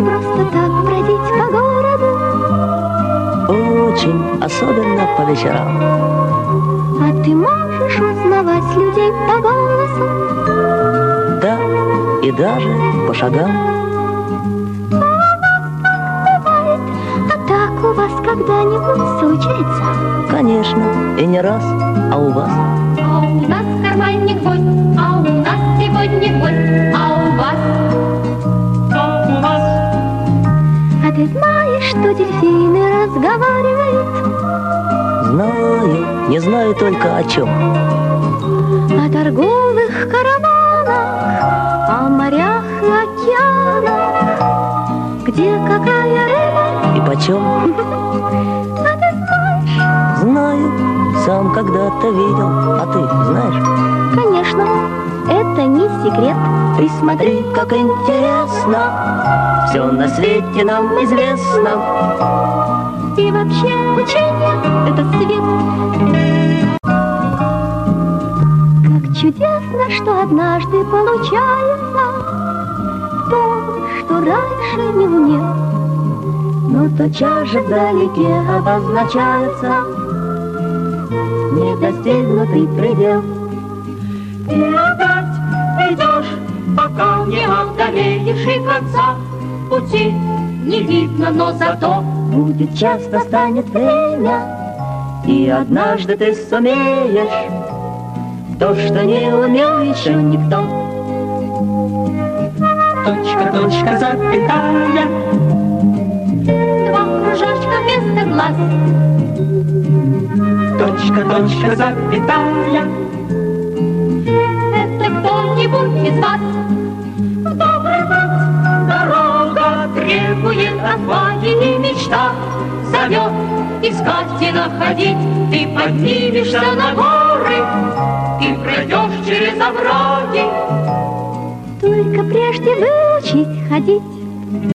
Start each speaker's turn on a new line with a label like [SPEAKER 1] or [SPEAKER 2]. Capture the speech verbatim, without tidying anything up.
[SPEAKER 1] Не просто так бродить по городу.
[SPEAKER 2] Очень, особенно по вечерам.
[SPEAKER 1] А ты можешь узнавать людей по голосу?
[SPEAKER 2] Да, и даже по шагам.
[SPEAKER 1] Бывает, а так у вас когда-нибудь случается?
[SPEAKER 2] Конечно, и не раз, а у вас?
[SPEAKER 3] А у нас в кармане гвоздь, а у нас сегодня гвоздь, а у вас? А у вас?
[SPEAKER 1] А ты знаешь, что дельфины разговаривают?
[SPEAKER 2] Знаю, не знаю только о чем.
[SPEAKER 1] О торговых караванах, о морях и океанах, где какая рыба
[SPEAKER 2] И почем?
[SPEAKER 1] А ты знаешь?
[SPEAKER 2] Знаю, сам когда-то видел. А ты знаешь?
[SPEAKER 1] Конечно, это не секрет.
[SPEAKER 2] Ты смотри, как интересно, все на свете нам известно.
[SPEAKER 1] И вообще учение — это свет. Как чудесно, что однажды получается то, что раньше не умел.
[SPEAKER 2] Но тотчас же вдалеке обозначается недостигнутый предел.
[SPEAKER 3] Ты опять идешь, пока не одолеешь, и конца пути не видно, но зато
[SPEAKER 2] Будет часто, станет время, и однажды ты сумеешь то, что не умел еще никто.
[SPEAKER 3] точка, точка, запятая, два кружочка вместо глаз. Точка, точка, запятая, это кто-нибудь из вас? В добрый путь дорога требует отваги, и мечта зовет искать и находить. Ты поднимешься на горы и пройдешь через овраги.
[SPEAKER 1] Только прежде выучить ходить.